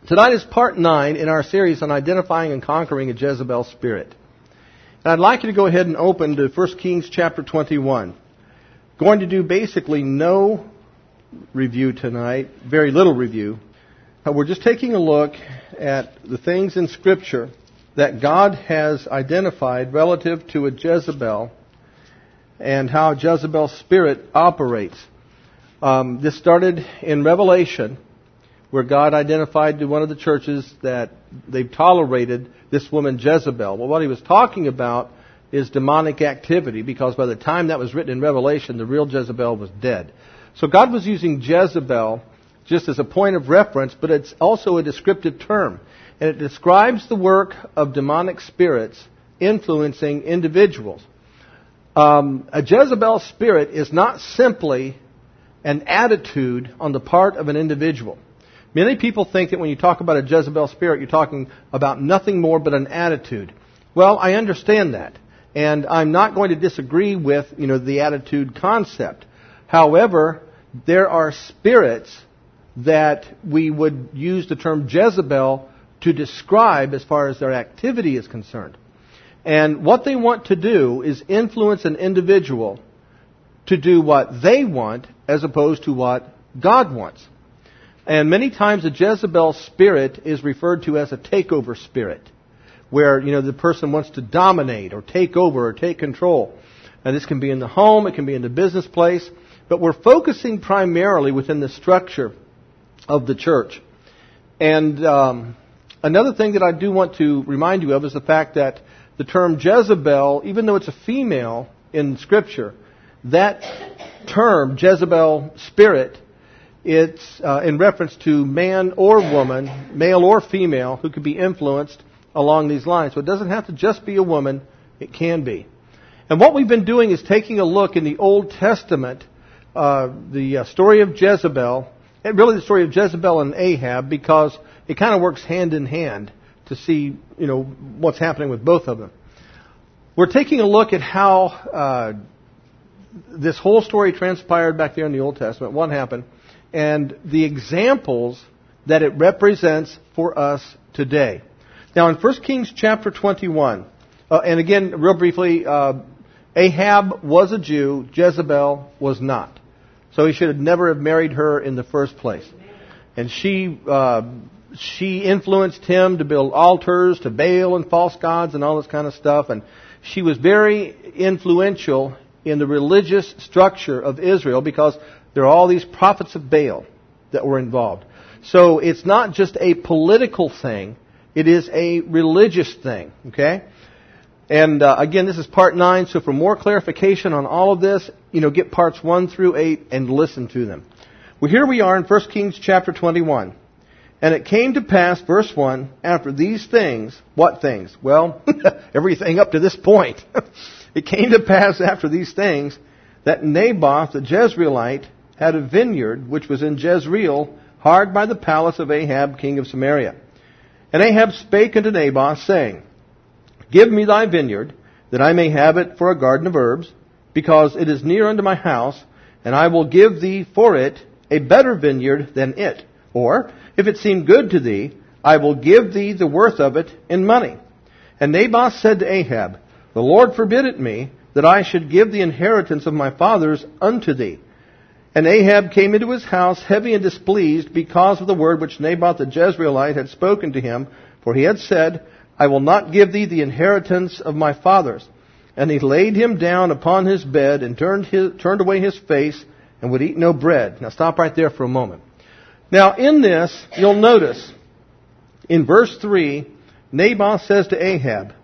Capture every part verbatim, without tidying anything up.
Tonight is part nine in our series on identifying and conquering a Jezebel spirit. And I'd like you to go ahead and open to First Kings chapter twenty-one. Going to do basically no review tonight, very little review. We're just taking a look at the things in Scripture that God has identified relative to a Jezebel and how Jezebel's spirit operates. Um, this started in Revelation, where God identified to one of the churches that they've tolerated this woman Jezebel. Well, what he was talking about is demonic activity, because by the time that was written in Revelation, the real Jezebel was dead. So God was using Jezebel just as a point of reference, but it's also a descriptive term. And it describes the work of demonic spirits influencing individuals. Um, a Jezebel spirit is not simply an attitude on the part of an individual. Many people think that when you talk about a Jezebel spirit, you're talking about nothing more but an attitude. Well, I understand that. And I'm not going to disagree with, you know, the attitude concept. However, there are spirits that we would use the term Jezebel to describe as far as their activity is concerned. And what they want to do is influence an individual to do what they want as opposed to what God wants. And many times a Jezebel spirit is referred to as a takeover spirit, where, you know, the person wants to dominate or take over or take control. And this can be in the home, it can be in the business place, but we're focusing primarily within the structure of the church. And um, another thing that I do want to remind you of is the fact that the term Jezebel, even though it's a female in Scripture, that term, Jezebel spirit, it's uh, in reference to man or woman, male or female, who could be influenced along these lines. So it doesn't have to just be a woman, it can be. And what we've been doing is taking a look in the Old Testament, uh, the uh, story of Jezebel, and really the story of Jezebel and Ahab, because it kind of works hand in hand to see, you know, what's happening with both of them. We're taking a look at how uh, this whole story transpired back there in the Old Testament, what happened, and the examples that it represents for us today. Now, in First Kings chapter twenty-one, uh, and again, real briefly, uh, Ahab was a Jew, Jezebel was not. So he should have never have married her in the first place. And she uh, she influenced him to build altars to Baal and false gods and all this kind of stuff. And she was very influential in the religious structure of Israel, because there are all these prophets of Baal that were involved. So it's not just a political thing, it is a religious thing, okay? And uh, again, this is part nine, so for more clarification on all of this, you know, get parts one through eight and listen to them. Well, here we are in First Kings chapter twenty-one. And it came to pass, verse one, after these things, what things? Well, everything up to this point. It came to pass after these things that Naboth the Jezreelite had a vineyard which was in Jezreel, hard by the palace of Ahab king of Samaria. And Ahab spake unto Naboth, saying, Give me thy vineyard, that I may have it for a garden of herbs, because it is near unto my house, and I will give thee for it a better vineyard than it. Or, if it seem good to thee, I will give thee the worth of it in money. And Naboth said to Ahab, The Lord forbid it me, that I should give the inheritance of my fathers unto thee. And Ahab came into his house heavy and displeased because of the word which Naboth the Jezreelite had spoken to him. For he had said, I will not give thee the inheritance of my fathers. And he laid him down upon his bed and turned his, turned away his face and would eat no bread. Now stop right there for a moment. Now in this, you'll notice, in verse three, Naboth says to Ahab,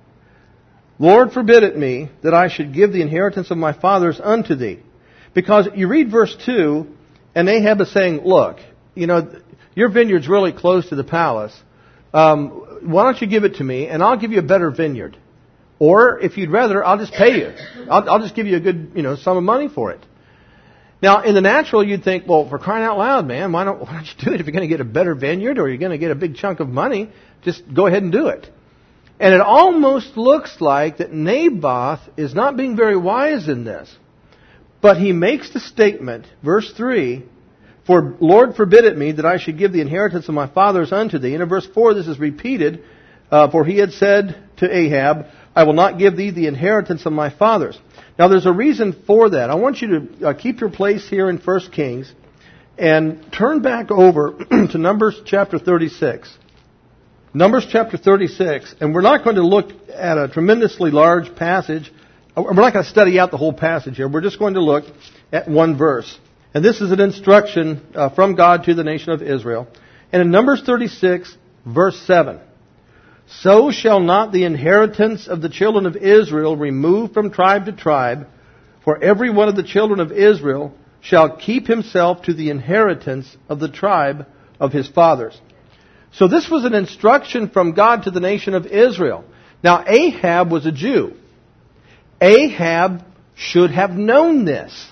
Lord forbid it me, that I should give the inheritance of my fathers unto thee. Because you read verse two, and Ahab is saying, look, you know, your vineyard's really close to the palace. Um, why don't you give it to me, and I'll give you a better vineyard. Or, if you'd rather, I'll just pay you. I'll, I'll just give you a good, you know, sum of money for it. Now, in the natural, you'd think, well, for crying out loud, man, why don't, why don't you do it? If you're going to get a better vineyard or you're going to get a big chunk of money, just go ahead and do it. And it almost looks like that Naboth is not being very wise in this. But he makes the statement, verse three, For Lord forbid it me that I should give the inheritance of my fathers unto thee. And in verse four this is repeated, uh, for he had said to Ahab, I will not give thee the inheritance of my fathers. Now there's a reason for that. I want you to uh, keep your place here in First Kings and turn back over to Numbers chapter thirty-six. Numbers chapter thirty-six, and we're not going to look at a tremendously large passage. We're not going to study out the whole passage here. We're just going to look at one verse. And this is an instruction uh, from God to the nation of Israel. And in Numbers thirty-six, verse seven, so shall not the inheritance of the children of Israel remove from tribe to tribe, for every one of the children of Israel shall keep himself to the inheritance of the tribe of his fathers. So this was an instruction from God to the nation of Israel. Now Ahab was a Jew. Ahab should have known this.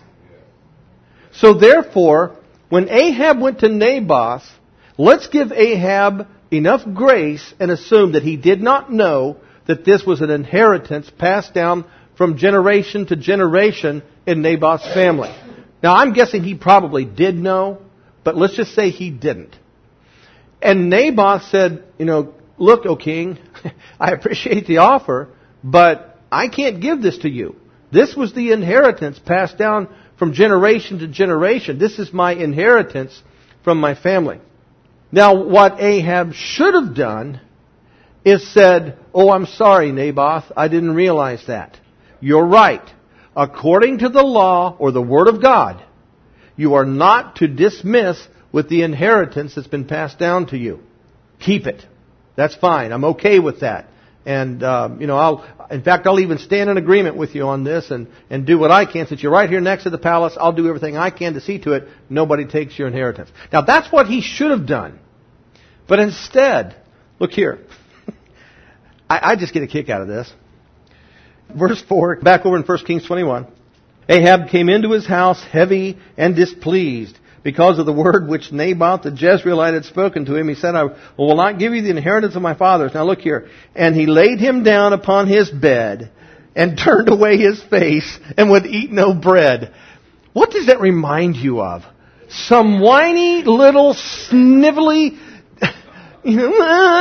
So therefore, when Ahab went to Naboth, let's give Ahab enough grace and assume that he did not know that this was an inheritance passed down from generation to generation in Naboth's family. Now I'm guessing he probably did know, but let's just say he didn't. And Naboth said, you know, look, O king, I appreciate the offer, but I can't give this to you. This was the inheritance passed down from generation to generation. This is my inheritance from my family. Now, what Ahab should have done is said, oh, I'm sorry, Naboth, I didn't realize that. You're right. According to the law or the Word of God, you are not to dismiss with the inheritance that's been passed down to you. Keep it. That's fine. I'm okay with that. And, um, you know, I'll, in fact, I'll even stand in agreement with you on this and, and do what I can. Since you're right here next to the palace, I'll do everything I can to see to it nobody takes your inheritance. Now, that's what he should have done. But instead, look here. I, I just get a kick out of this. Verse four, back over in First Kings twenty-one. Ahab came into his house heavy and displeased because of the word which Naboth the Jezreelite had spoken to him. He said, I will not give you the inheritance of my fathers. Now look here. And he laid him down upon his bed and turned away his face and would eat no bread. What does that remind you of? Some whiny little snivelly, you know,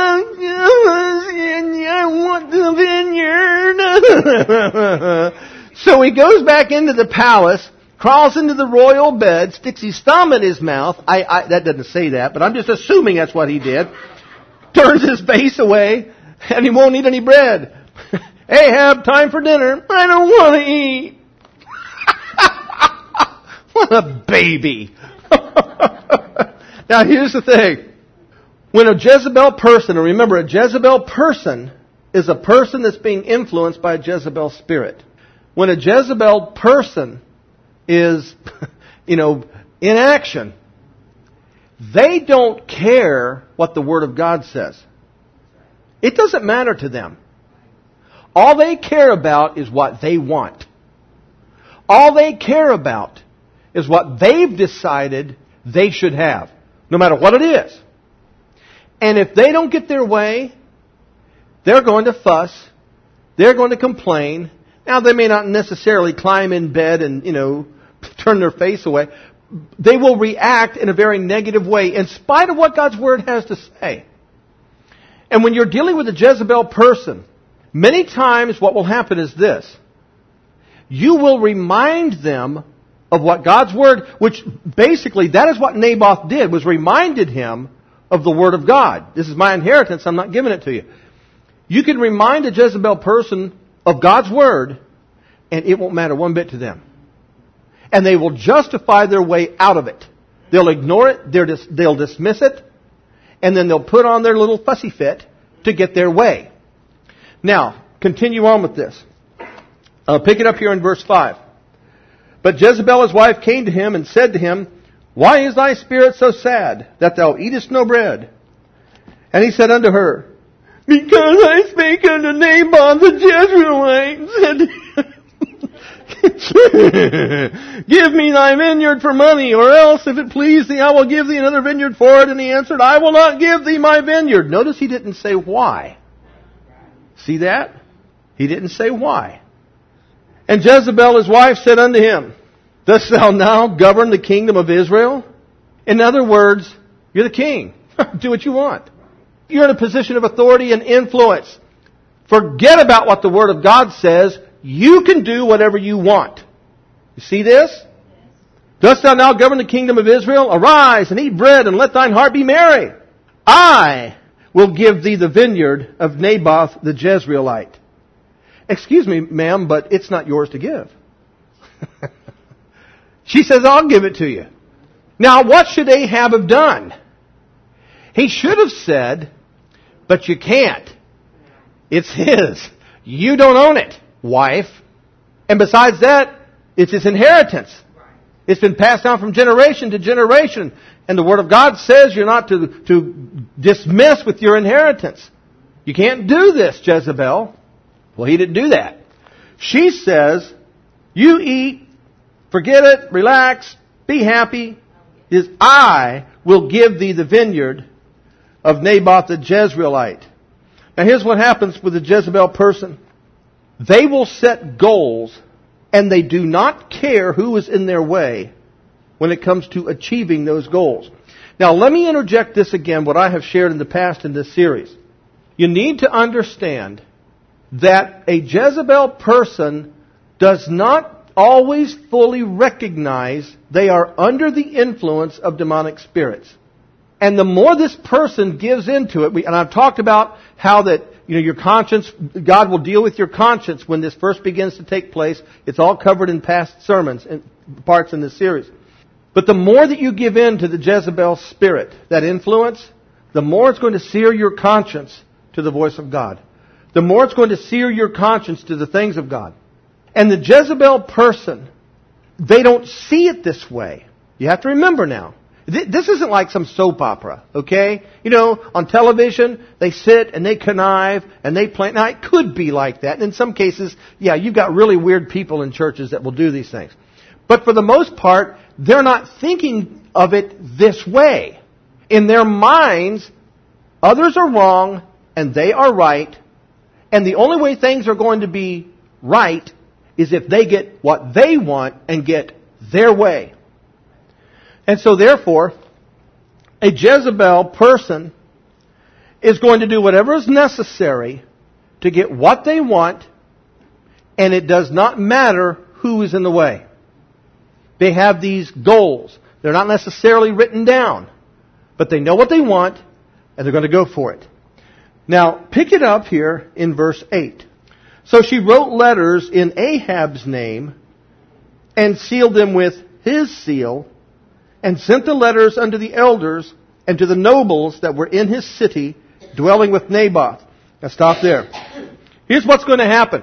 I want the vineyard. So he goes back into the palace, crawls into the royal bed, sticks his thumb in his mouth. I, I, that doesn't say that, but I'm just assuming that's what he did. Turns his face away, and he won't eat any bread. Ahab, time for dinner. I don't want to eat. What a baby. Now here's the thing. When a Jezebel person, and remember, a Jezebel person is a person that's being influenced by a Jezebel spirit. When a Jezebel person is, you know, in action, they don't care what the Word of God says. It doesn't matter to them. All they care about is what they want. All they care about is what they've decided they should have, no matter what it is. And if they don't get their way, they're going to fuss. They're going to complain. Now, they may not necessarily climb in bed and, you know, turn their face away. They will react in a very negative way, in spite of what God's Word has to say. And when you're dealing with a Jezebel person, many times what will happen is this. You will remind them of what God's Word, which basically that is what Naboth did, was reminded him of the Word of God. This is my inheritance, I'm not giving it to you. You can remind a Jezebel person of God's Word, and it won't matter one bit to them. And they will justify their way out of it. They'll ignore it, dis- they'll dismiss it, and then they'll put on their little fussy fit to get their way. Now, continue on with this. I'll pick it up here in verse five. But Jezebel his wife came to him and said to him, Why is thy spirit so sad, that thou eatest no bread? And he said unto her, Because I spake unto Naboth the Jezreelite, said, Give me thy vineyard for money, or else, if it please thee, I will give thee another vineyard for it. And he answered, I will not give thee my vineyard. Notice he didn't say why. See that? He didn't say why. And Jezebel his wife said unto him, Dost thou now govern the kingdom of Israel? In other words, you're the king. Do what you want. You're in a position of authority and influence. Forget about what the Word of God says. You can do whatever you want. You see this? Dost thou now govern the kingdom of Israel? Arise and eat bread and let thine heart be merry. I will give thee the vineyard of Naboth the Jezreelite. Excuse me, ma'am, but it's not yours to give. She says, I'll give it to you. Now, what should Ahab have done? He should have said, but you can't. It's his. You don't own it, wife. And besides that, it's his inheritance. It's been passed down from generation to generation. And the Word of God says you're not to, to dismiss with your inheritance. You can't do this, Jezebel. Well, he didn't do that. She says, you eat, forget it, relax, be happy. Is I will give thee the vineyard of Naboth the Jezreelite. Now here's what happens with the Jezebel person. They will set goals, and they do not care who is in their way when it comes to achieving those goals. Now let me interject this again, what I have shared in the past in this series. You need to understand that a Jezebel person does not always fully recognize they are under the influence of demonic spirits. And the more this person gives into it, we, and I've talked about how that, you know, your conscience, God will deal with your conscience when this first begins to take place. It's all covered in past sermons and parts in this series. But the more that you give in to the Jezebel spirit, that influence, the more it's going to sear your conscience to the voice of God. The more it's going to sear your conscience to the things of God. And the Jezebel person, they don't see it this way. You have to remember now. This isn't like some soap opera, okay? You know, on television, they sit and they connive and they plan. Now, it could be like that. And in some cases, yeah, you've got really weird people in churches that will do these things. But for the most part, they're not thinking of it this way. In their minds, others are wrong and they are right. And the only way things are going to be right is if they get what they want and get their way. And so therefore, a Jezebel person is going to do whatever is necessary to get what they want, and it does not matter who is in the way. They have these goals. They're not necessarily written down, but they know what they want, and they're going to go for it. Now, pick it up here in verse eight. So she wrote letters in Ahab's name and sealed them with his seal and sent the letters unto the elders and to the nobles that were in his city dwelling with Naboth. Now stop there. Here's what's going to happen.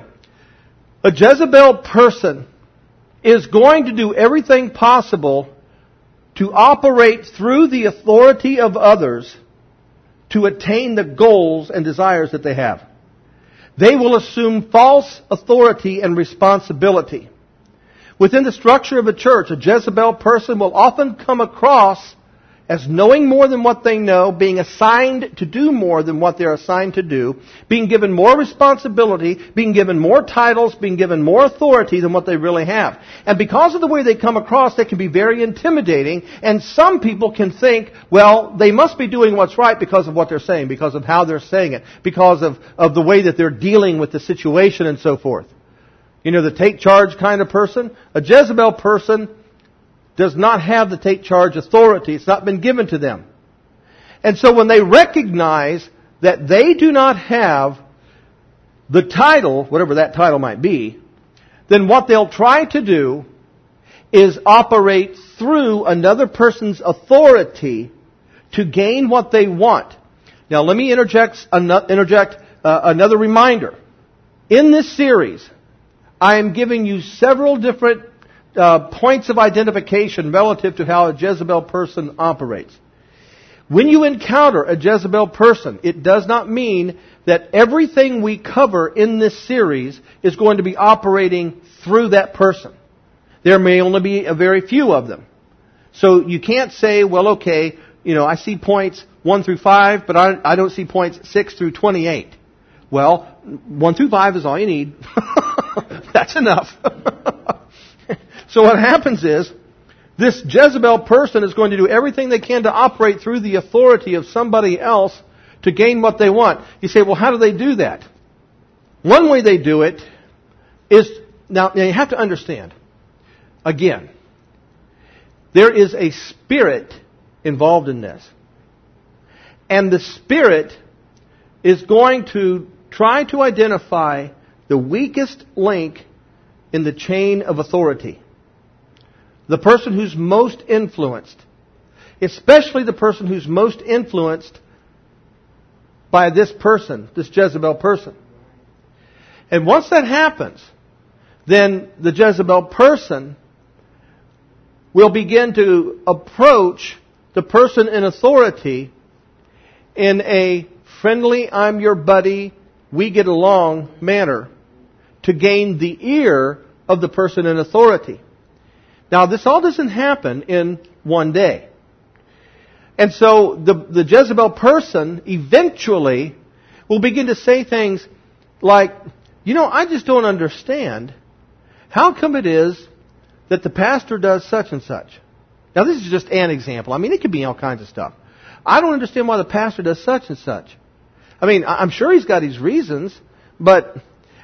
A Jezebel person is going to do everything possible to operate through the authority of others to attain the goals and desires that they have. They will assume false authority and responsibility. Within the structure of a church, a Jezebel person will often come across as knowing more than what they know, being assigned to do more than what they're assigned to do, being given more responsibility, being given more titles, being given more authority than what they really have. And because of the way they come across, they can be very intimidating, and some people can think, well, they must be doing what's right because of what they're saying, because of how they're saying it, because of, of the way that they're dealing with the situation and so forth. You know, the take charge kind of person. A Jezebel person does not have the take charge authority. It's not been given to them. And so when they recognize that they do not have the title, whatever that title might be, then what they'll try to do is operate through another person's authority to gain what they want. Now let me interject, interject uh, another reminder. In this series, I am giving you several different uh, points of identification relative to how a Jezebel person operates. When you encounter a Jezebel person, it does not mean that everything we cover in this series is going to be operating through that person. There may only be a very few of them. So you can't say, well, okay, you know, I see points one through five, but I, I don't see points six through twenty-eight. Well, one through five is all you need. That's enough. So what happens is, this Jezebel person is going to do everything they can to operate through the authority of somebody else to gain what they want. You say, well, how do they do that? One way they do it is, now, now you have to understand, again, there is a spirit involved in this. And the spirit is going to try to identify the weakest link in the chain of authority. The person who's most influenced. Especially the person who's most influenced by this person, this Jezebel person. And once that happens, then the Jezebel person will begin to approach the person in authority in a friendly, I'm your buddy, we get along manner to gain the ear of the person in authority. Now, this all doesn't happen in one day. And so the, the Jezebel person eventually will begin to say things like, you know, I just don't understand. How come it is that the pastor does such and such? Now, this is just an example. I mean, it could be all kinds of stuff. I don't understand why the pastor does such and such. I mean, I'm sure he's got his reasons, but,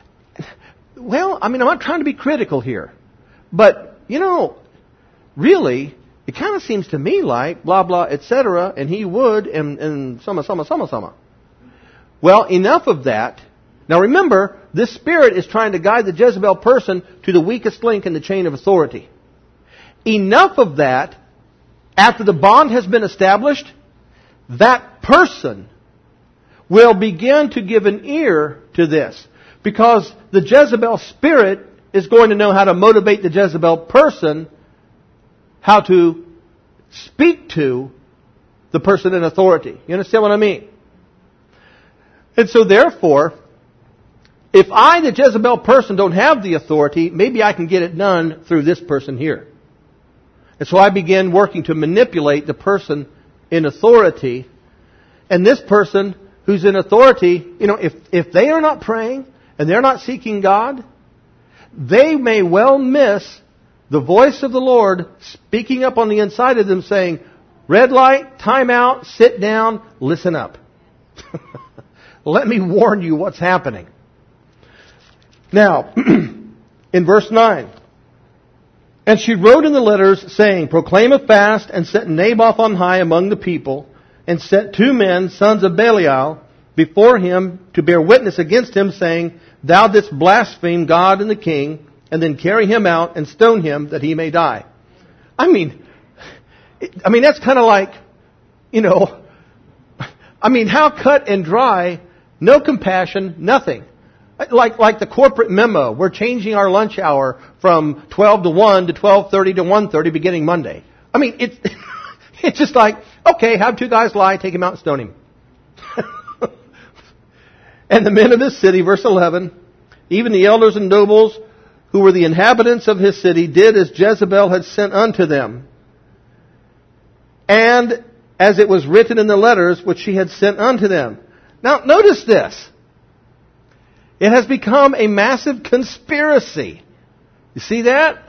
well, I mean, I'm not trying to be critical here. But, you know, really, it kind of seems to me like blah, blah, et cetera, and he would, and, and sama, sama, sama, sama. Well, enough of that. Now remember, this spirit is trying to guide the Jezebel person to the weakest link in the chain of authority. Enough of that, after the bond has been established, that person will begin to give an ear to this. Because the Jezebel spirit is going to know how to motivate the Jezebel person, how to speak to the person in authority. You understand what I mean? And so therefore, if I, the Jezebel person, don't have the authority, maybe I can get it done through this person here. And so I begin working to manipulate the person in authority. And this person who's in authority, you know, if, if they are not praying and they're not seeking God, they may well miss the voice of the Lord speaking up on the inside of them saying, red light, time out, sit down, listen up. Let me warn you what's happening. Now, in verse nine, and she wrote in the letters, saying, proclaim a fast, and set Naboth on high among the people, and set two men, sons of Belial, before him to bear witness against him, saying, thou didst blaspheme God and the king, and then carry him out and stone him that he may die. I mean, I mean that's kind of like, you know, I mean, how cut and dry, no compassion, nothing. Like like the corporate memo, we're changing our lunch hour from twelve to one to twelve thirty to one thirty beginning Monday. I mean, it's it's just like, okay, have two guys lie, take him out and stone him. And the men of his city, verse eleven, even the elders and nobles who were the inhabitants of his city did as Jezebel had sent unto them. And as it was written in the letters which she had sent unto them. Now, notice this. It has become a massive conspiracy. You see that?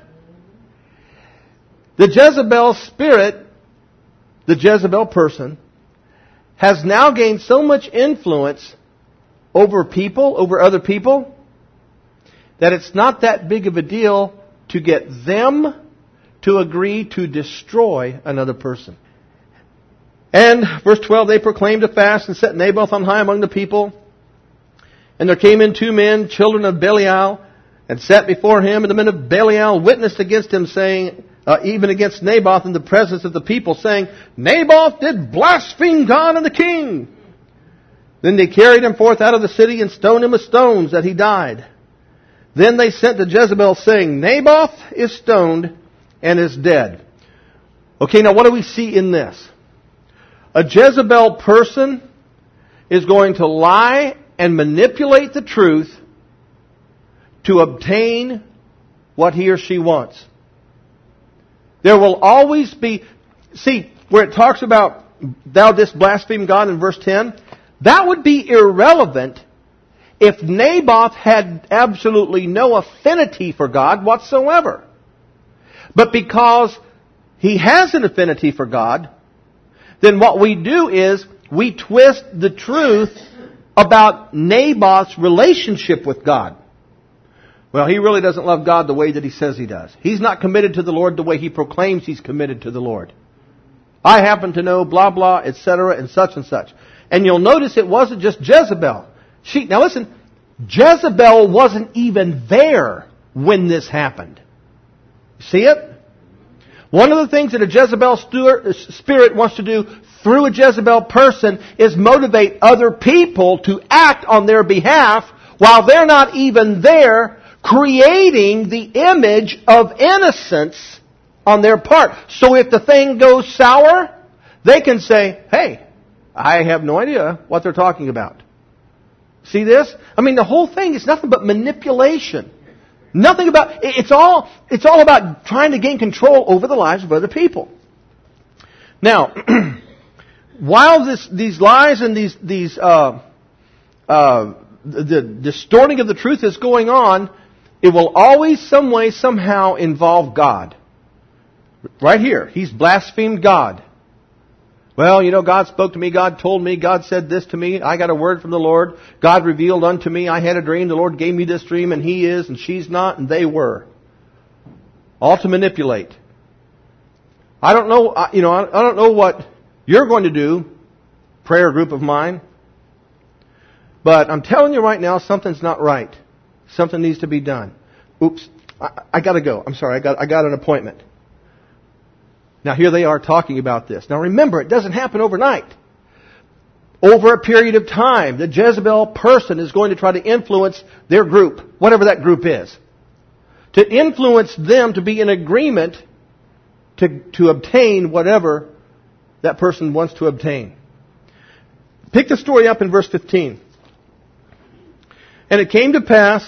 The Jezebel spirit, the Jezebel person, has now gained so much influence over people, over other people, that it's not that big of a deal to get them to agree to destroy another person. And, verse twelve, they proclaimed a fast and set Naboth on high among the people. And there came in two men, children of Belial, and sat before him. And the men of Belial witnessed against him, saying, uh, even against Naboth in the presence of the people, saying, Naboth did blaspheme God and the king. Then they carried him forth out of the city and stoned him with stones, that he died. Then they sent to Jezebel, saying, Naboth is stoned and is dead. Okay, now what do we see in this? A Jezebel person is going to lie and manipulate the truth to obtain what he or she wants. There will always be, see, where it talks about thou didst blaspheme God in verse ten, that would be irrelevant if Naboth had absolutely no affinity for God whatsoever. But because he has an affinity for God, then what we do is we twist the truth about Naboth's relationship with God. Well, he really doesn't love God the way that he says he does. He's not committed to the Lord the way he proclaims he's committed to the Lord. I happen to know blah, blah, et cetera, and such and such. And you'll notice it wasn't just Jezebel. She, now listen, Jezebel wasn't even there when this happened. See it? One of the things that a Jezebel spirit wants to do through a Jezebel person is motivate other people to act on their behalf while they're not even there, creating the image of innocence on their part. So if the thing goes sour, they can say, hey, I have no idea what they're talking about. See this? I mean, the whole thing is nothing but manipulation. Nothing about, it's all, it's all about trying to gain control over the lives of other people. Now, while this, these lies and these, these, uh, uh, the, the distorting of the truth is going on, it will always, some way, somehow involve God. Right here, he's blasphemed God. Well, you know, God spoke to me, God told me, God said this to me, I got a word from the Lord, God revealed unto me, I had a dream, the Lord gave me this dream, and he is, and she's not, and they were. All to manipulate. I don't know, you know, I don't know what you're going to do, prayer group of mine, but I'm telling you right now, something's not right. Something needs to be done. Oops, I, I gotta go. I'm sorry, I got, I got an appointment. Now here they are talking about this. Now remember, it doesn't happen overnight. Over a period of time, the Jezebel person is going to try to influence their group, whatever that group is. To influence them to be in agreement to, to obtain whatever that person wants to obtain. Pick the story up in verse fifteen. And it came to pass,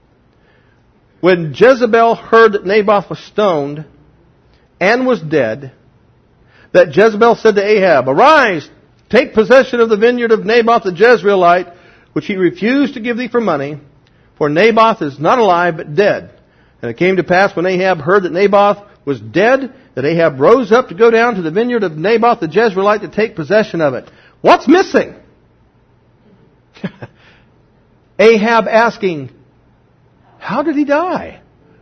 when Jezebel heard that Naboth was stoned, and was dead, that Jezebel said to Ahab, Arise, take possession of the vineyard of Naboth the Jezreelite, which he refused to give thee for money, for Naboth is not alive but dead. And it came to pass when Ahab heard that Naboth was dead, that Ahab rose up to go down to the vineyard of Naboth the Jezreelite to take possession of it. What's missing? Ahab asking, how did he die?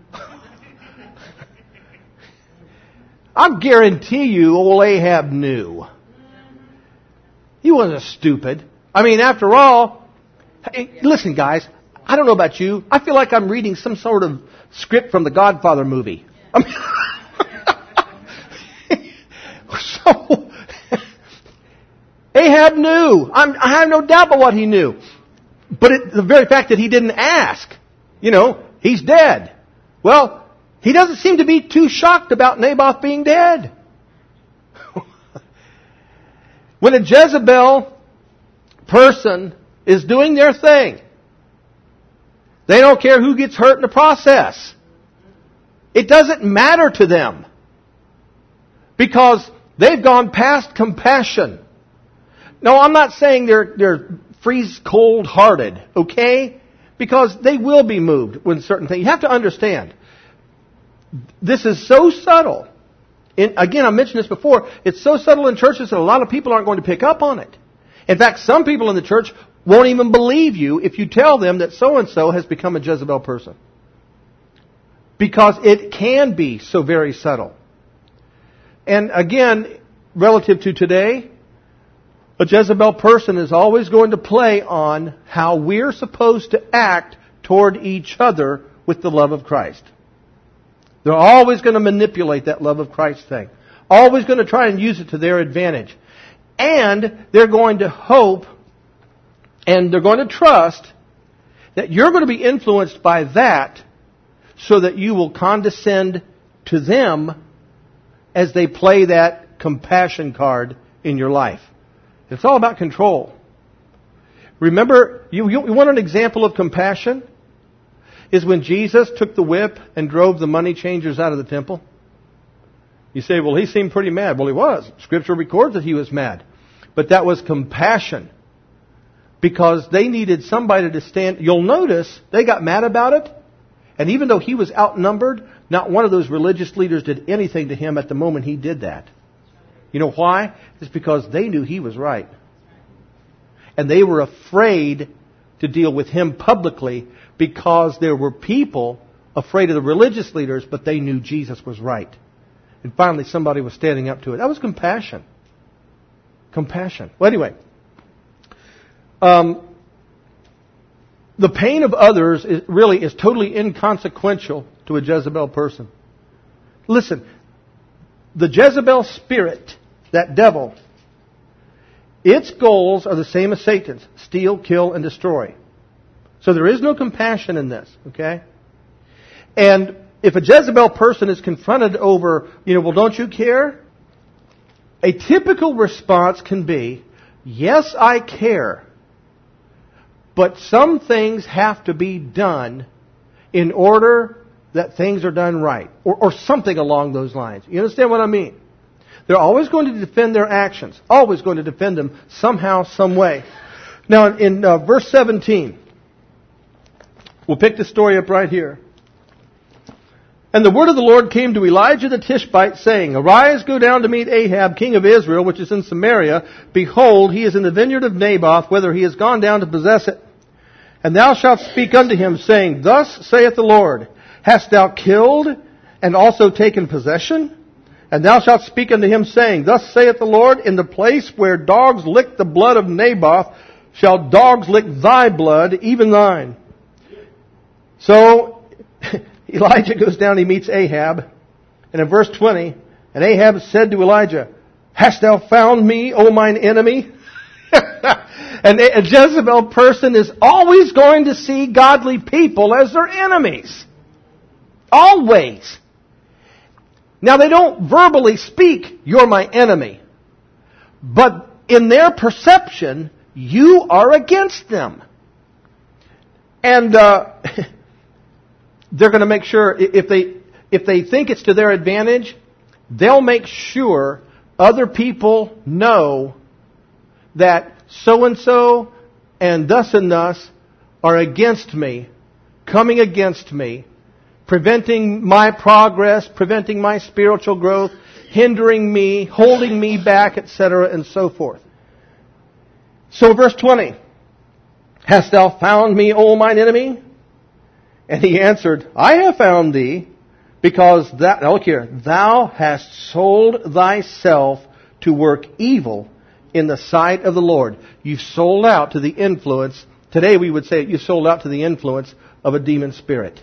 I guarantee you old Ahab knew. He wasn't stupid. I mean, after all, hey, listen guys, I don't know about you. I feel like I'm reading some sort of script from the Godfather movie. I mean, so, Ahab knew. I'm, I have no doubt about what he knew. But it, the very fact that he didn't ask, you know, he's dead. Well, he doesn't seem to be too shocked about Naboth being dead. When a Jezebel person is doing their thing, they don't care who gets hurt in the process. It doesn't matter to them. Because they've gone past compassion. No, I'm not saying they're, they're freeze cold hearted, okay? Because they will be moved when certain things. You have to understand. This is so subtle. In, again, I mentioned this before. It's so subtle in churches that a lot of people aren't going to pick up on it. In fact, some people in the church won't even believe you if you tell them that so-and-so has become a Jezebel person. Because it can be so very subtle. And again, relative to today, a Jezebel person is always going to play on how we're supposed to act toward each other with the love of Christ. They're always going to manipulate that love of Christ thing. Always going to try and use it to their advantage. And they're going to hope and they're going to trust that you're going to be influenced by that so that you will condescend to them as they play that compassion card in your life. It's all about control. Remember, you, you want an example of compassion? Is when Jesus took the whip and drove the money changers out of the temple. You say, well, he seemed pretty mad. Well, he was. Scripture records that he was mad. But that was compassion. Because they needed somebody to stand. You'll notice they got mad about it. And even though he was outnumbered, not one of those religious leaders did anything to him at the moment he did that. You know why? It's because they knew he was right. And they were afraid to deal with him publicly because there were people afraid of the religious leaders, but they knew Jesus was right. And finally somebody was standing up to it. That was compassion. Compassion. Well, anyway. Um, the pain of others is, really is totally inconsequential to a Jezebel person. Listen, the Jezebel spirit, that devil, its goals are the same as Satan's. Steal, kill, and destroy. So there is no compassion in this, okay? And if a Jezebel person is confronted over, you know, well, don't you care? A typical response can be, yes, I care. But some things have to be done in order that things are done right. Or, or something along those lines. You understand what I mean? They're always going to defend their actions. Always going to defend them somehow, some way. Now, in uh, verse seventeen, we'll pick the story up right here. And the word of the Lord came to Elijah the Tishbite, saying, Arise, go down to meet Ahab, king of Israel, which is in Samaria. Behold, he is in the vineyard of Naboth, whither he has gone down to possess it. And thou shalt speak unto him, saying, Thus saith the Lord, Hast thou killed and also taken possession? And thou shalt speak unto him, saying, Thus saith the Lord, In the place where dogs lick the blood of Naboth, shall dogs lick thy blood, even thine. So Elijah goes down, he meets Ahab. And in verse twenty, and Ahab said to Elijah, Hast thou found me, O mine enemy? And a Jezebel person is always going to see godly people as their enemies. Always. Now they don't verbally speak, you're my enemy. But in their perception, you are against them. And uh, they're going to make sure, if they if they think it's to their advantage, they'll make sure other people know that so-and-so and thus and thus are against me, coming against me, preventing my progress, preventing my spiritual growth, hindering me, holding me back, et cetera, and so forth. So verse twenty, Hast thou found me, O mine enemy? And he answered, I have found thee, because that, now look here, thou hast sold thyself to work evil in the sight of the Lord. You've sold out to the influence, today we would say you sold out to the influence of a demon spirit.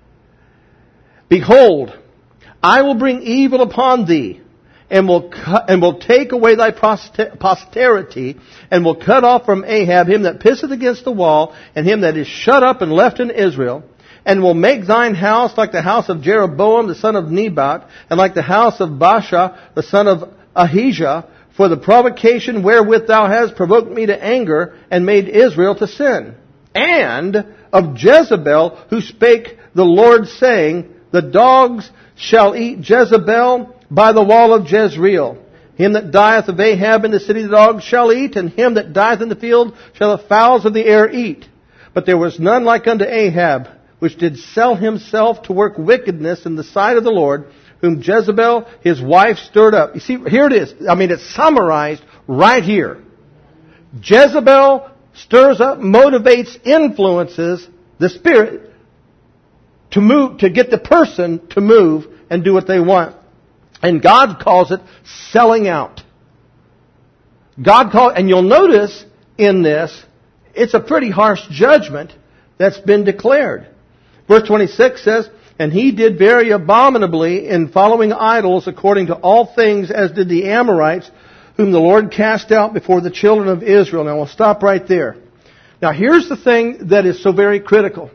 Behold, I will bring evil upon thee, and will cut, and will take away thy posterity, and will cut off from Ahab him that pisseth against the wall, and him that is shut up and left in Israel, and will make thine house like the house of Jeroboam the son of Nebat, and like the house of Baasha the son of Ahijah, for the provocation wherewith thou hast provoked me to anger, and made Israel to sin. And of Jezebel, who spake the Lord, saying, The dogs shall eat Jezebel by the wall of Jezreel. Him that dieth of Ahab in the city the dogs shall eat, and him that dieth in the field shall the fowls of the air eat. But there was none like unto Ahab, which did sell himself to work wickedness in the sight of the Lord, whom Jezebel, his wife, stirred up. You see, here it is. I mean, it's summarized right here. Jezebel stirs up, motivates, influences the spirit to move, to get the person to move and do what they want. And God calls it selling out. God calls, and you'll notice in this, it's a pretty harsh judgment that's been declared. Verse twenty-six says, And he did very abominably in following idols according to all things as did the Amorites, whom the Lord cast out before the children of Israel. Now we'll stop right there. Now here's the thing that is so very critical.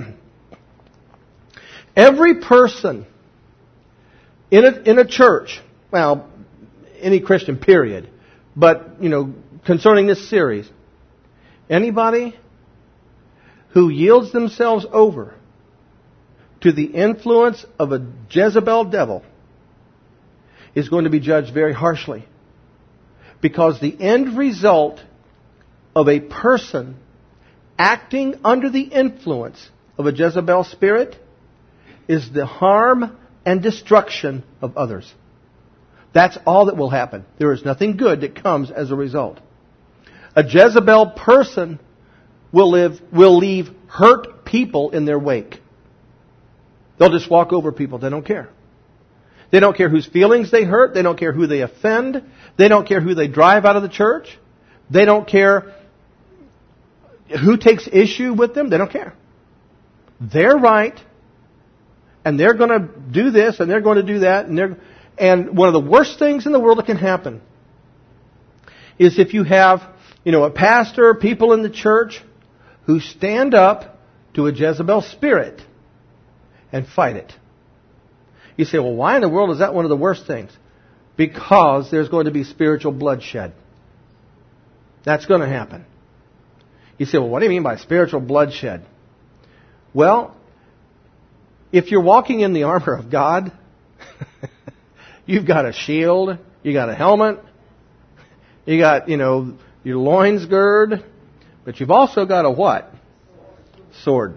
Every person in a, in a church, well, any Christian period, but, you know, concerning this series, anybody who yields themselves over to the influence of a Jezebel devil is going to be judged very harshly. Because the end result of a person acting under the influence of a Jezebel spirit is the harm and destruction of others. That's all that will happen. There is nothing good that comes as a result. A Jezebel person will live, will leave hurt people in their wake. They'll just walk over people. They don't care. They don't care whose feelings they hurt. They don't care who they offend. They don't care who they drive out of the church. They don't care who takes issue with them. They don't care. They're right. And they're going to do this and they're going to do that. And, they're, and one of the worst things in the world that can happen is if you have, you know, a pastor, people in the church who stand up to a Jezebel spirit and fight it. You say, well, why in the world is that one of the worst things? Because there's going to be spiritual bloodshed. That's going to happen. You say, well, what do you mean by spiritual bloodshed? Well, if you're walking in the armor of God, you've got a shield, you got a helmet, you got, you know, your loins gird, but you've also got a what? Sword.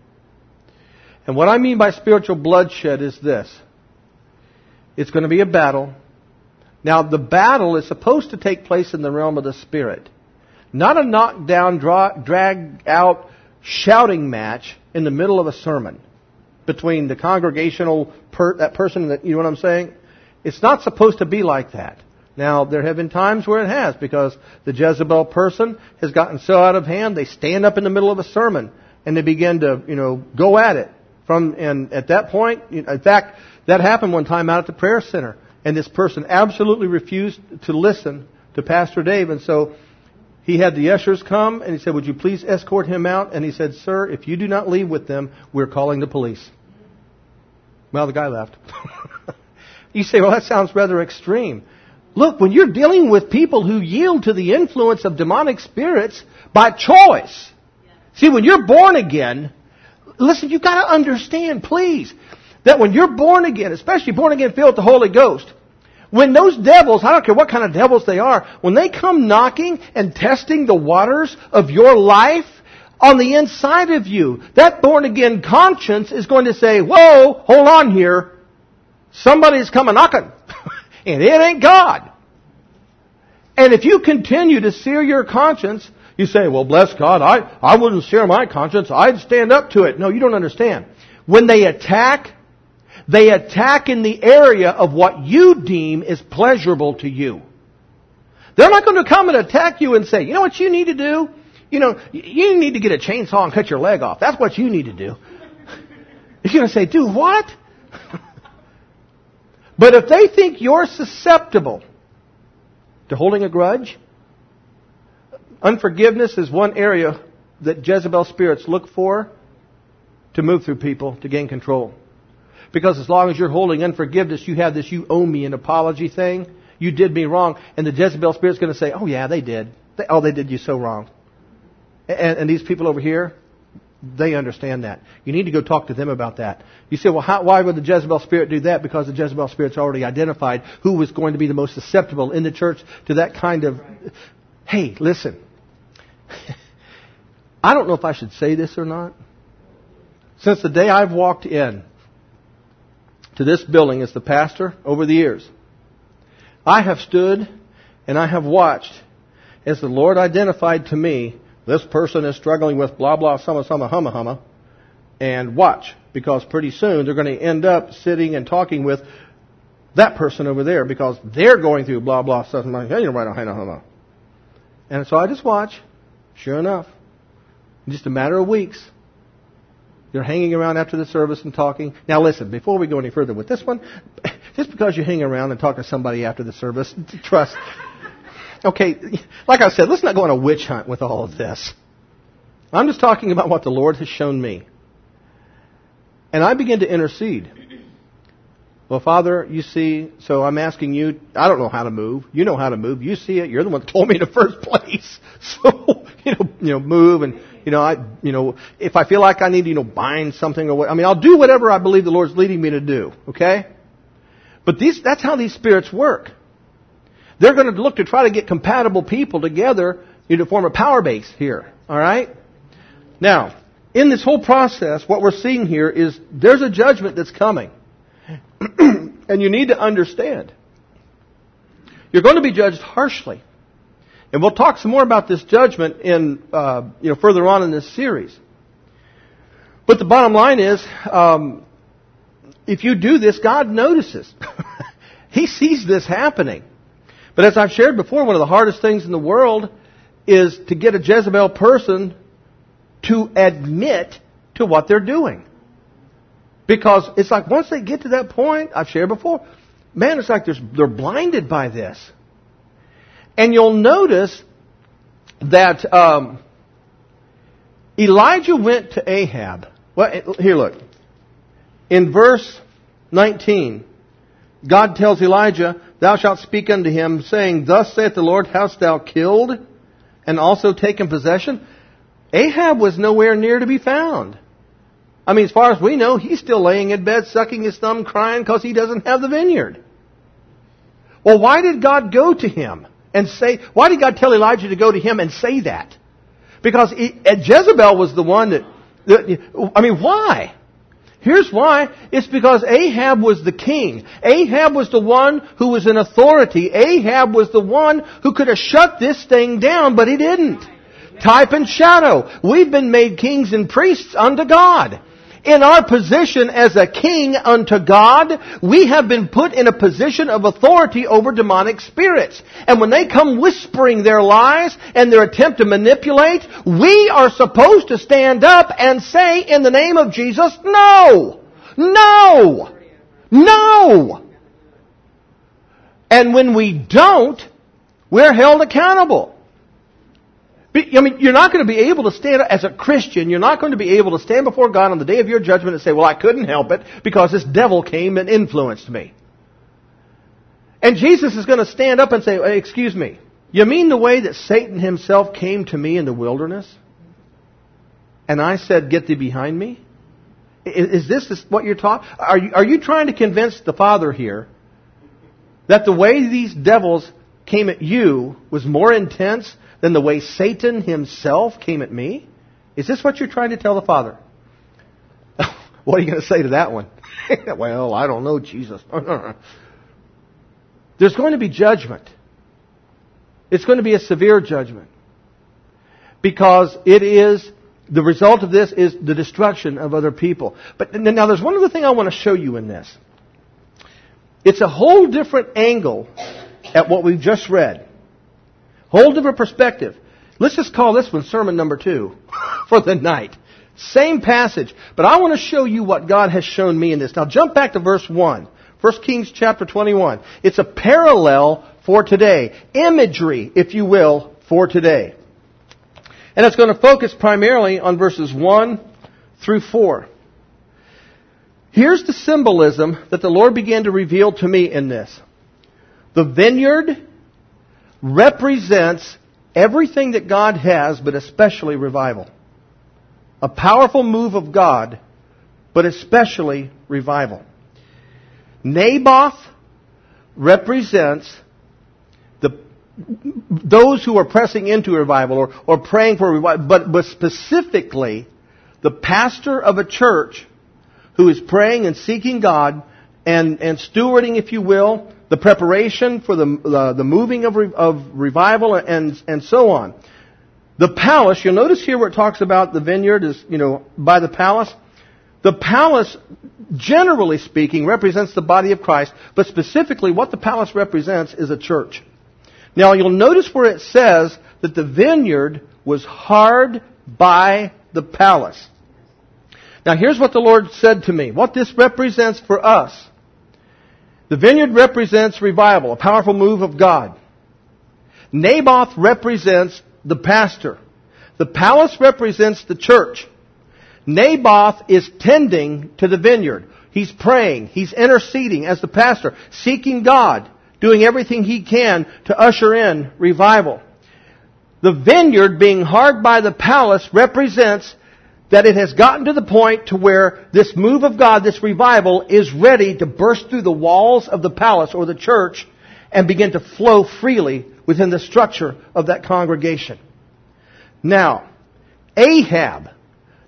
And what I mean by spiritual bloodshed is this. It's going to be a battle. Now, the battle is supposed to take place in the realm of the Spirit. Not a knockdown, draw, drag out, shouting match in the middle of a sermon between the congregational, per, that person, that, you know what I'm saying? It's not supposed to be like that. Now, there have been times where it has, because the Jezebel person has gotten so out of hand, they stand up in the middle of a sermon and they begin to, you know, go at it. From and at that point, in fact, that happened one time out at the prayer center, and this person absolutely refused to listen to Pastor Dave, and so he had the ushers come, and he said, would you please escort him out? And he said, sir, if you do not leave with them, we're calling the police. Well, the guy left. You say, well, that sounds rather extreme. Look, when you're dealing with people who yield to the influence of demonic spirits by choice. See, when you're born again, listen, you've got to understand, please, that when you're born again, especially born again filled with the Holy Ghost, when those devils, I don't care what kind of devils they are, when they come knocking and testing the waters of your life on the inside of you, that born again conscience is going to say, whoa, hold on here. Somebody's coming knocking. And it ain't God. And if you continue to sear your conscience, you say, well, bless God, I, I wouldn't sear my conscience. I'd stand up to it. No, you don't understand. When they attack, they attack in the area of what you deem is pleasurable to you. They're not going to come and attack you and say, you know what you need to do? You know, you need to get a chainsaw and cut your leg off. That's what you need to do. You're going to say, do what? But if they think you're susceptible to holding a grudge, unforgiveness is one area that Jezebel spirits look for to move through people, to gain control. Because as long as you're holding unforgiveness, you have this you owe me an apology thing. You did me wrong. And the Jezebel spirit's going to say, oh yeah, they did. They, oh, they did you so wrong. And, and these people over here, they understand that. You need to go talk to them about that. You say, well, how, why would the Jezebel spirit do that? Because the Jezebel spirit's already identified who was going to be the most susceptible in the church to that kind of... Hey, listen. I don't know if I should say this or not. Since the day I've walked in to this building as the pastor over the years, I have stood and I have watched as the Lord identified to me, this person is struggling with blah, blah, summa, summa, humma, humma. And watch, because pretty soon they're going to end up sitting and talking with that person over there because they're going through blah, blah, something like, hey, you know, right, humma, humma. And so I just watch. Sure enough, in just a matter of weeks, you're hanging around after the service and talking. Now listen, before we go any further with this one, just because you hang around and talk to somebody after the service, trust... Okay, like I said, let's not go on a witch hunt with all of this. I'm just talking about what the Lord has shown me. And I begin to intercede. Well, Father, you see, so I'm asking you, I don't know how to move. You know how to move. You see it. You're the one that told me in the first place. So, you know, you know, move and, you know, I, you know, if I feel like I need to, you know, bind something or what, I mean, I'll do whatever I believe the Lord's leading me to do. Okay? But these, that's how these spirits work. They're going to look to try to get compatible people together, you know, to form a power base here. All right? Now, in this whole process, what we're seeing here is there's a judgment that's coming. And you need to understand, you're going to be judged harshly. And we'll talk some more about this judgment in, uh, you know, further on in this series. But the bottom line is, um, if you do this, God notices. He sees this happening. But as I've shared before, one of the hardest things in the world is to get a Jezebel person to admit to what they're doing. Because it's like once they get to that point, I've shared before, man, it's like they're blinded by this. And you'll notice that um, Elijah went to Ahab. Well, here, look. In verse nineteen, God tells Elijah, "Thou shalt speak unto him, saying, Thus saith the Lord, hast thou killed and also taken possession?" Ahab was nowhere near to be found. I mean, as far as we know, he's still laying in bed, sucking his thumb, crying because he doesn't have the vineyard. Well, why did God go to him and say, why did God tell Elijah to go to him and say that? Because he, Jezebel was the one that, that, I mean, why? Here's why. It's because Ahab was the king. Ahab was the one who was in authority. Ahab was the one who could have shut this thing down, but he didn't. Type and shadow. We've been made kings and priests unto God. In our position as a king unto God, we have been put in a position of authority over demonic spirits. And when they come whispering their lies and their attempt to manipulate, we are supposed to stand up and say in the name of Jesus, no! No! No! And when we don't, we're held accountable. I mean, you're not going to be able to stand, as a Christian, you're not going to be able to stand before God on the day of your judgment and say, well, I couldn't help it because this devil came and influenced me. And Jesus is going to stand up and say, hey, excuse me, you mean the way that Satan himself came to me in the wilderness? And I said, get thee behind me? Is this what you're taught? Are you, are you trying to convince the Father here that the way these devils came at you was more intense than the way Satan himself came at me? Is this what you're trying to tell the Father? What are you going to say to that one? Well, I don't know, Jesus. There's going to be judgment. It's going to be a severe judgment. Because it is, the result of this is the destruction of other people. But now there's one other thing I want to show you in this. It's a whole different angle at what we've just read. Whole different perspective. Let's just call this one sermon number two for the night. Same passage. But I want to show you what God has shown me in this. Now jump back to verse one. First Kings chapter twenty-one. It's a parallel for today. Imagery, if you will, for today. And it's going to focus primarily on verses one through four. Here's the symbolism that the Lord began to reveal to me in this. The vineyard represents everything that God has, but especially revival. A powerful move of God, but especially revival. Naboth represents the those who are pressing into revival or, or praying for revival, but, but specifically the pastor of a church who is praying and seeking God and, and stewarding, if you will, the preparation for the uh, the moving of, re, of revival and and so on. The palace, you'll notice here where it talks about the vineyard is, you know, by the palace. The palace, generally speaking, represents the body of Christ, but specifically what the palace represents is a church. Now you'll notice where it says that the vineyard was hard by the palace. Now here's what the Lord said to me. What this represents for us. The vineyard represents revival, a powerful move of God. Naboth represents the pastor. The palace represents the church. Naboth is tending to the vineyard. He's praying. He's interceding as the pastor, seeking God, doing everything he can to usher in revival. The vineyard being hard by the palace represents that it has gotten to the point to where this move of God, this revival, is ready to burst through the walls of the palace or the church and begin to flow freely within the structure of that congregation. Now, Ahab,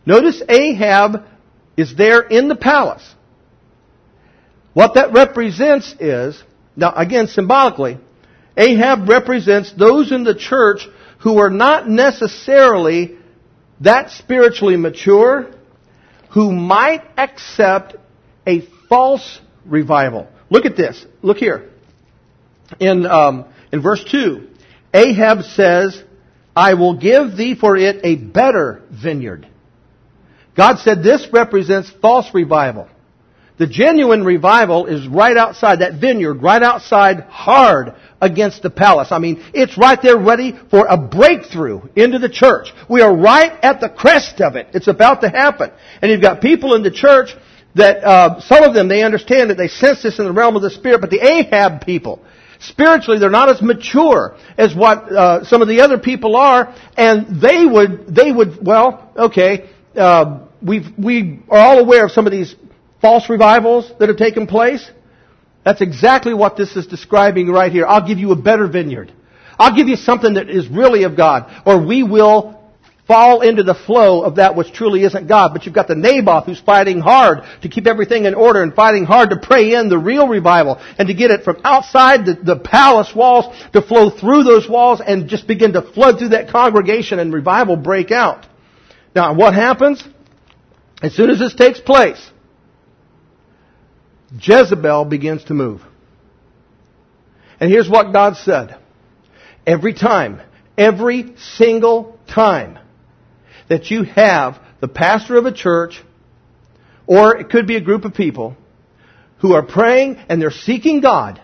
Notice Ahab is there in the palace. What that represents is, now again symbolically, Ahab represents those in the church who are not necessarily that spiritually mature, who might accept a false revival. Look at this. Look here. In um, in verse two, Ahab says, I will give thee for it a better vineyard. God said this represents false revival. The genuine revival is right outside, that vineyard, right outside, hard against the palace. I mean, it's right there ready for a breakthrough into the church. We are right at the crest of it. It's about to happen. And you've got people in the church that, uh, some of them, they understand that they sense this in the realm of the Spirit, but the Ahab people, spiritually, they're not as mature as what uh, some of the other people are, and they would, they would, well, okay, uh, we've, we are all aware of some of these false revivals that have taken place. That's exactly what this is describing right here. I'll give you a better vineyard. I'll give you something that is really of God. Or we will fall into the flow of that which truly isn't God. But you've got the Naboth who's fighting hard to keep everything in order and fighting hard to pray in the real revival and to get it from outside the, the palace walls to flow through those walls and just begin to flood through that congregation and revival break out. Now, what happens? As soon as this takes place, Jezebel begins to move. And here's what God said. Every time, every single time that you have the pastor of a church, or it could be a group of people, who are praying and they're seeking God,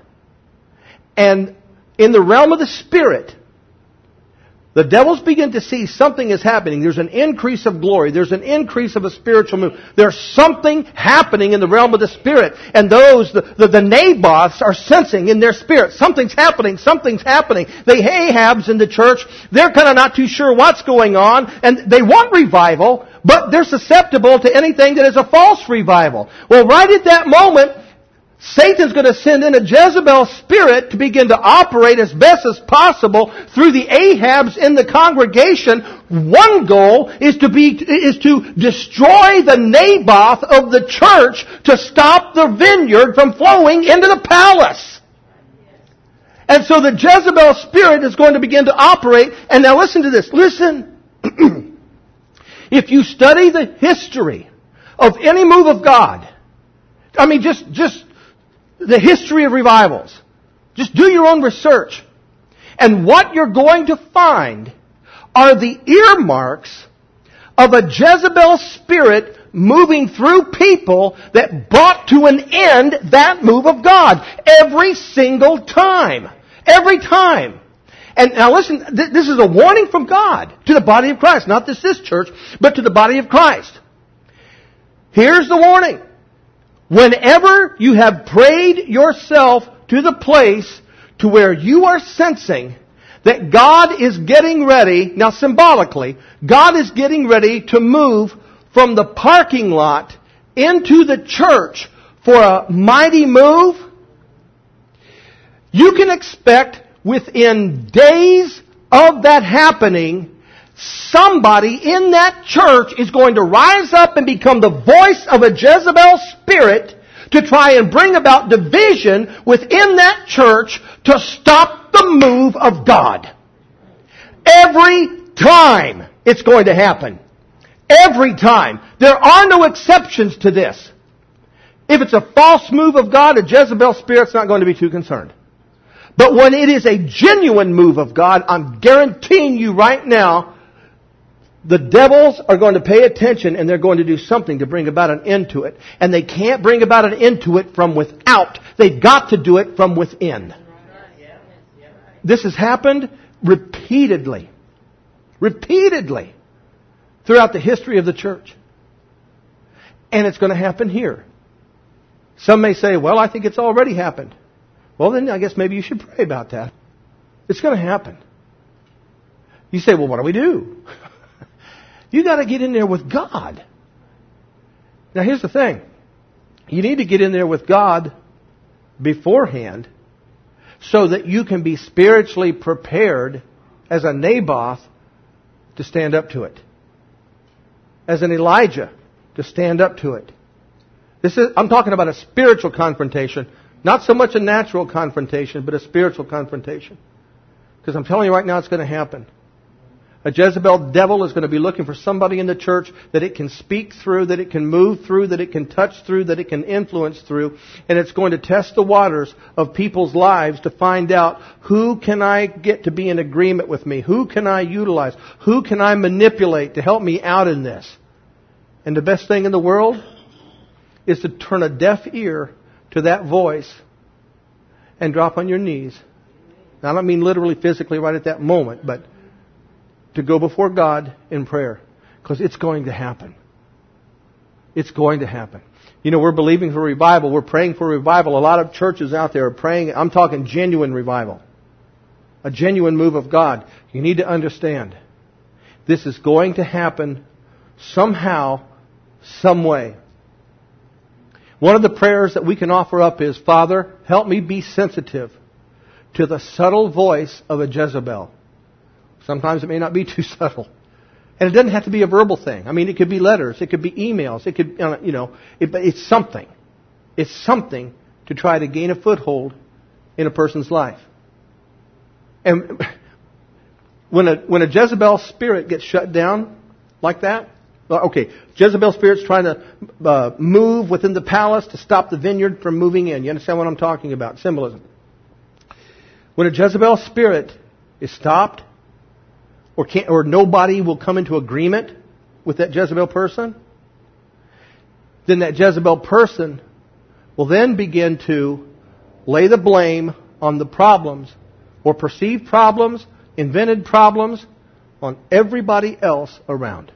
and in the realm of the Spirit, the devils begin to see something is happening. There's an increase of glory. There's an increase of a spiritual move. There's something happening in the realm of the Spirit. And those, the, the, the Naboths are sensing in their spirit, something's happening, something's happening. The Ahabs in the church, they're kind of not too sure what's going on. And they want revival, but they're susceptible to anything that is a false revival. Well, right at that moment, Satan's going to send in a Jezebel spirit to begin to operate as best as possible through the Ahabs in the congregation. One goal is to be, is to destroy the Naboth of the church to stop the vineyard from flowing into the palace. And so the Jezebel spirit is going to begin to operate. And now listen to this. Listen. If you study the history of any move of God, I mean, just, just, the history of revivals. Just do your own research. And what you're going to find are the earmarks of a Jezebel spirit moving through people that brought to an end that move of God. Every single time. Every time. And now listen, th- this is a warning from God to the body of Christ. Not just this church, but to the body of Christ. Here's the warning. Whenever you have prayed yourself to the place to where you are sensing that God is getting ready, now symbolically, God is getting ready to move from the parking lot into the church for a mighty move, you can expect within days of that happening, somebody in that church is going to rise up and become the voice of a Jezebel spirit to try and bring about division within that church to stop the move of God. Every time it's going to happen. Every time. There are no exceptions to this. If it's a false move of God, a Jezebel spirit's not going to be too concerned. But when it is a genuine move of God, I'm guaranteeing you right now, the devils are going to pay attention and they're going to do something to bring about an end to it. And they can't bring about an end to it from without. They've got to do it from within. This has happened repeatedly. Repeatedly. Throughout the history of the church. And it's going to happen here. Some may say, well, I think it's already happened. Well, then I guess maybe you should pray about that. It's going to happen. You say, well, what do we do? You got to get in there with God. Now, here's the thing. You need to get in there with God beforehand so that you can be spiritually prepared as a Naboth to stand up to it. as an Elijah to stand up to it. This is, I'm talking about a spiritual confrontation, not so much a natural confrontation, but a spiritual confrontation. Because I'm telling you right now, it's going to happen. A Jezebel devil is going to be looking for somebody in the church that it can speak through, that it can move through, that it can touch through, that it can influence through. And it's going to test the waters of people's lives to find out, who can I get to be in agreement with me? Who can I utilize? Who can I manipulate to help me out in this? And the best thing in the world is to turn a deaf ear to that voice and drop on your knees. Now, I don't mean literally, physically right at that moment, but to go before God in prayer. Because it's going to happen. It's going to happen. You know, we're believing for revival. We're praying for revival. A lot of churches out there are praying. I'm talking genuine revival. A genuine move of God. You need to understand. This is going to happen somehow, some way. One of the prayers that we can offer up is, Father, help me be sensitive to the subtle voice of a Jezebel. Sometimes it may not be too subtle. And it doesn't have to be a verbal thing. I mean, it could be letters. It could be emails. It could, you know, it, it's something. It's something to try to gain a foothold in a person's life. And when a, when a Jezebel spirit gets shut down like that, okay, Jezebel spirit's trying to uh, move within the palace to stop the vineyard from moving in. You understand what I'm talking about? Symbolism. When a Jezebel spirit is stopped, or can't, or nobody will come into agreement with that Jezebel person, then that Jezebel person will then begin to lay the blame on the problems, or perceived problems, invented problems, on everybody else around.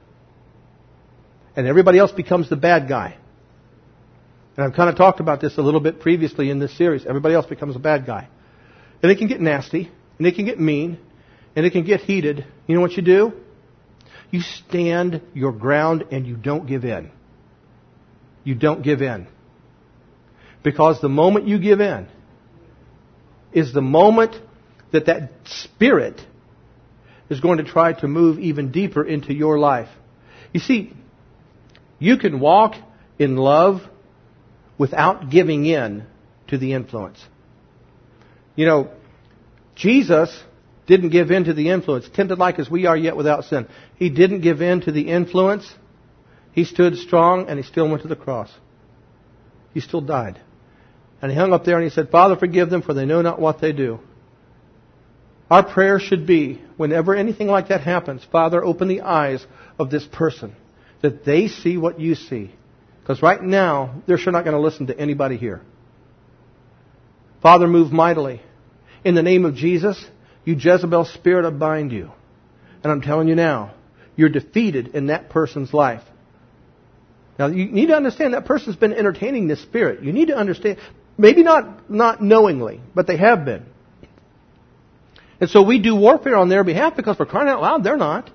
And everybody else becomes the bad guy. And I've kind of talked about this a little bit previously in this series. Everybody else becomes a bad guy. And it can get nasty, and it can get mean, and it can get heated. You know what you do? You stand your ground and you don't give in. You don't give in. Because the moment you give in is the moment that that spirit is going to try to move even deeper into your life. You see, you can walk in love without giving in to the influence. You know, Jesus didn't give in to the influence. Tempted like as we are, yet without sin. He didn't give in to the influence. He stood strong and he still went to the cross. He still died. And he hung up there and he said, Father, forgive them, for they know not what they do. Our prayer should be, whenever anything like that happens, Father, open the eyes of this person, that they see what you see. Because right now, they're sure not going to listen to anybody here. Father, move mightily. In the name of Jesus, you Jezebel spirit, I bind you. And I'm telling you now, you're defeated in that person's life. Now, you need to understand that person's been entertaining this spirit. You need to understand, maybe not, not knowingly, but they have been. And so we do warfare on their behalf because, for crying out loud, they're not.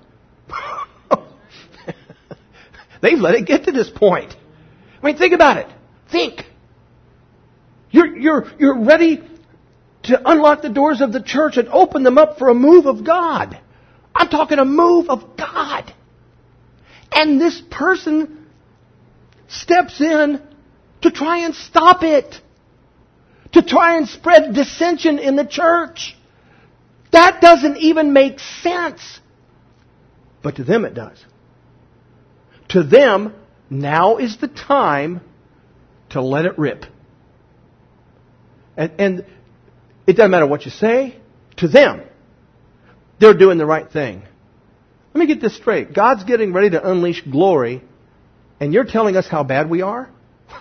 They've let it get to this point. I mean, think about it. Think. You're, you're, you're ready to unlock the doors of the church and open them up for a move of God. I'm talking a move of God. And this person steps in to try and stop it. To try and spread dissension in the church. That doesn't even make sense. But to them it does. To them, now is the time to let it rip. And, and it doesn't matter what you say. To them, they're doing the right thing. Let me get this straight. God's getting ready to unleash glory, and you're telling us how bad we are?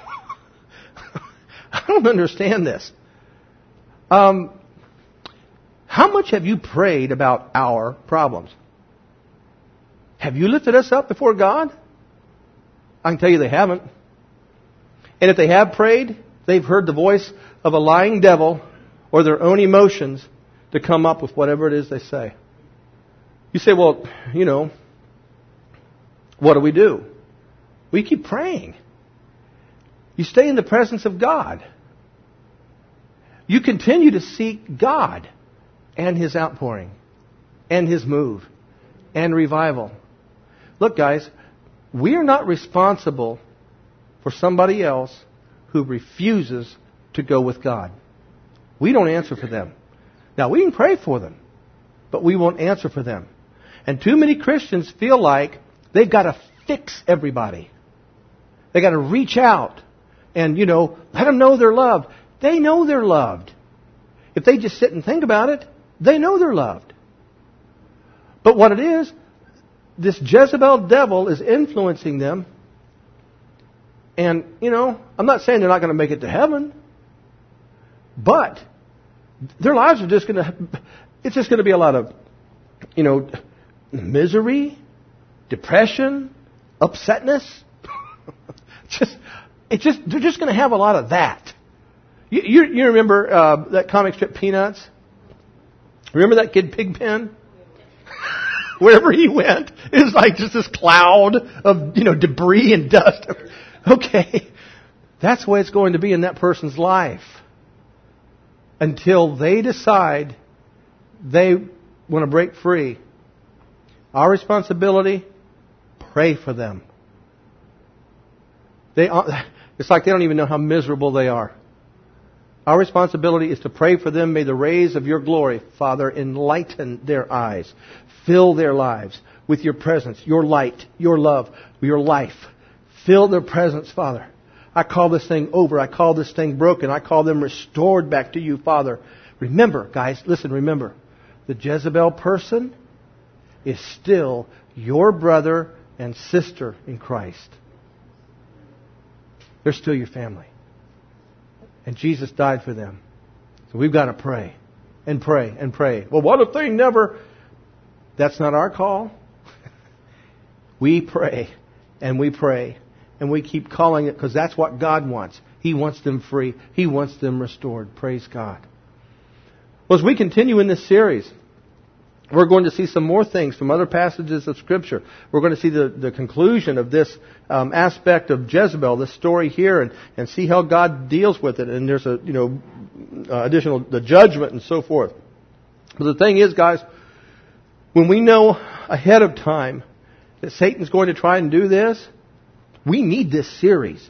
I don't understand this. Um, how much have you prayed about our problems? Have you lifted us up before God? I can tell you they haven't. And if they have prayed, they've heard the voice of a lying devil or their own emotions to come up with whatever it is they say. You say, well, you know, what do we do? We keep praying. You stay in the presence of God. You continue to seek God and His outpouring and His move and revival. Look, guys, We are not responsible for somebody else who refuses to go with God. We don't answer for them. Now, we can pray for them, but we won't answer for them. And too many Christians feel like they've got to fix everybody. They've got to reach out and, you know, let them know they're loved. They know they're loved. If they just sit and think about it, they know they're loved. But what it is, this Jezebel devil is influencing them. And, you know, I'm not saying they're not going to make it to heaven. But their lives are just going to, it's just going to be a lot of, you know, misery, depression, upsetness. just, it's just, they're just going to have a lot of that. You, you, you remember uh, that comic strip Peanuts? Remember that kid Pigpen? Wherever he went, it was like just this cloud of, you know, debris and dust. Okay, that's the way it's going to be in that person's life. Until they decide they want to break free. Our responsibility, pray for them. They, it's like they don't even know how miserable they are. Our responsibility is to pray for them. May the rays of your glory, Father, enlighten their eyes. Fill their lives with your presence, your light, your love, your life. Fill their presence, Father. I call this thing over. I call this thing broken. I call them restored back to you, Father. Remember, guys, listen, remember. The Jezebel person is still your brother and sister in Christ. They're still your family. And Jesus died for them. So we've got to pray and pray and pray. Well, what if they never... That's not our call. We pray and we pray and we keep calling it because that's what God wants. He wants them free. He wants them restored. Praise God. Well, as we continue in this series, we're going to see some more things from other passages of Scripture. We're going to see the, the conclusion of this um, aspect of Jezebel, this story here, and, and see how God deals with it. And there's a, you know, uh, additional, the judgment and so forth. But the thing is, guys, when we know ahead of time that Satan's going to try and do this, we need this series.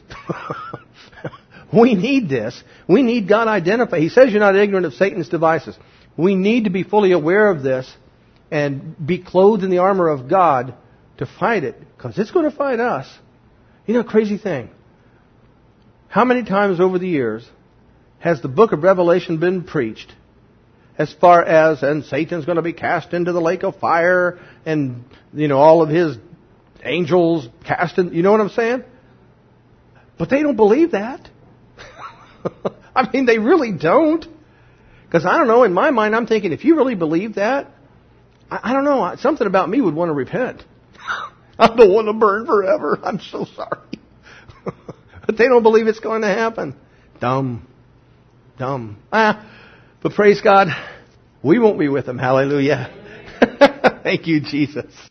We need this. We need God identify. He says you're not ignorant of Satan's devices. We need to be fully aware of this and be clothed in the armor of God to fight it, because it's going to fight us. You know, crazy thing. How many times over the years has the book of Revelation been preached as far as, and Satan's going to be cast into the lake of fire, and, you know, all of his angels cast in, you know what I'm saying? But they don't believe that. I mean, they really don't. Because I don't know, in my mind, I'm thinking, if you really believe that, I, I don't know, something about me would want to repent. I don't want to burn forever. I'm so sorry. But they don't believe it's going to happen. Dumb. Dumb. Ah, but praise God, we won't be with them. Hallelujah. Thank you, Jesus.